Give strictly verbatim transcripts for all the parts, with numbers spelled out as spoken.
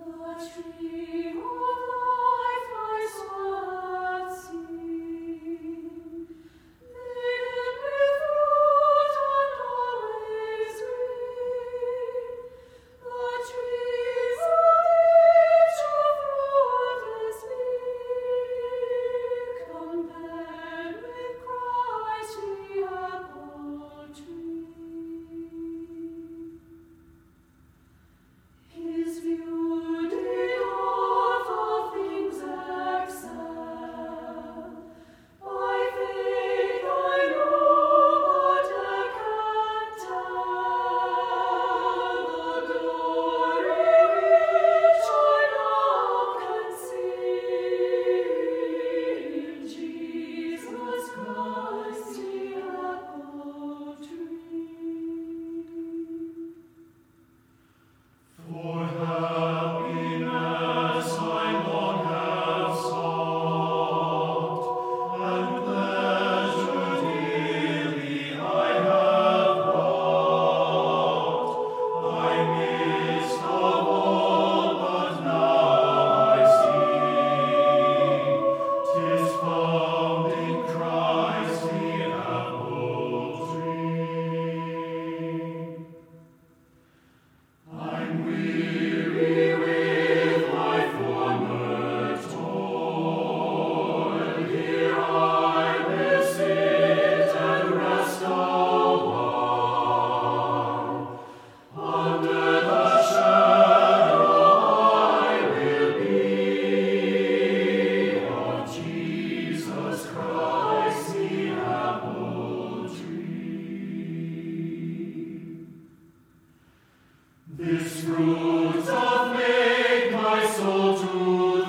This fruit doth make my soul to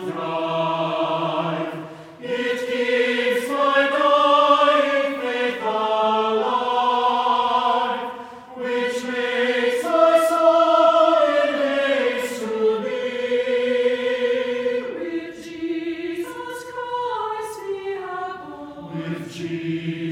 thrive. It keeps my dying faith alive, which makes my soul in haste to be with Jesus Christ the apple. With Jesus